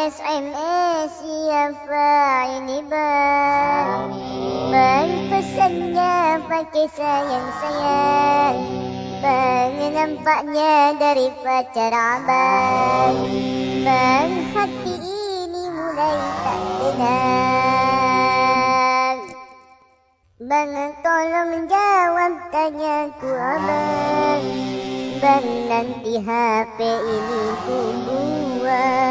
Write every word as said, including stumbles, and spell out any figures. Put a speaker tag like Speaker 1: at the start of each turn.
Speaker 1: S M S siapa ini bang? Bang pesannya pakai sayang-sayang. Bang nampaknya dari pacar abang. Bang hati ini mulai tak tenang. Bang tolong jawab tanyaku abang. Bang nanti H P ini ku buang.